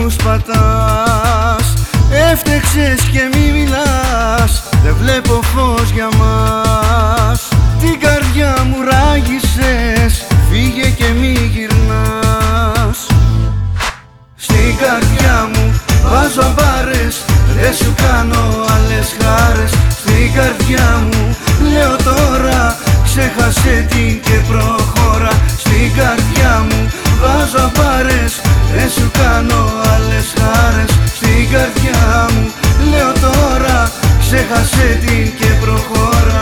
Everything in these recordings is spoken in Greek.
τους πατάς. Έφτεξες και μη μιλάς, δεν βλέπω φως για μας. Την καρδιά μου ράγισες, φύγε και μη γυρνάς. Στην καρδιά μου βάζω αμπάρες, δεν σου κάνω άλλες χάρες. Στην καρδιά μου λέω τώρα, ξέχασε την και προχώρα. Στην καρδιά μου βάζω αμπάρες, δεν σου κάνω άλλες χάρες. Στην καρδιά μου λέω τώρα, ξέχασε την και προχώρα.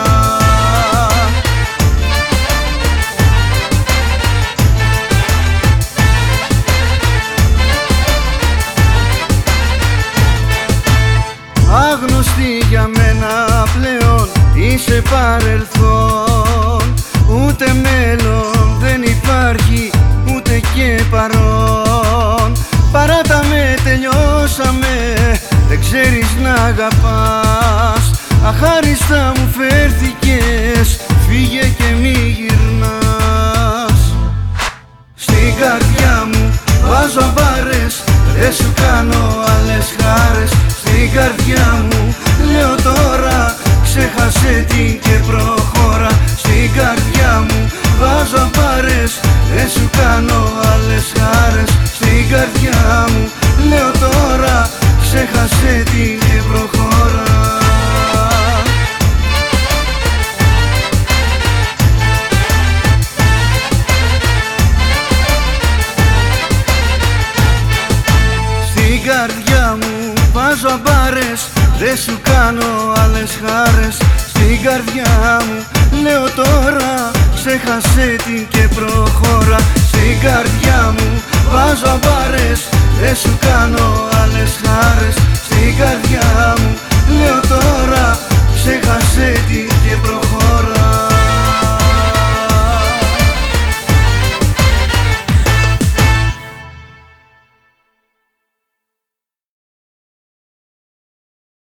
Άγνωστη για μένα πλέον, είσαι παρελθόν. Ούτε μέλλον δεν υπάρχει, ούτε και παρόν. Παράτα με, τελειώσαμε, δεν ξέρεις να αγαπάς. Αχάριστα μου φέρθηκες, φύγε και μη γυρνάς. Στην καρδιά μου βάζω αμπάρες, δεν σου κάνω άλλες χάρες. Στην καρδιά μου λέω τώρα, ξέχασε την και προχώρα. Στην καρδιά μου βάζω αμπάρες, δεν σου κάνω άλλες χάρες. Στην καρδιά μου λέω τώρα, ξέχασε την και προχώρα. Στην καρδιά μου βάζω αμπάρες, δεν σου κάνω άλλες χάρες. Στην καρδιά μου λέω τώρα, ξέχασε την και προχώρα. Στην καρδιά μου βάζω αμπάρες, δεν σου κάνω άλλες χάρες. Στην καρδιά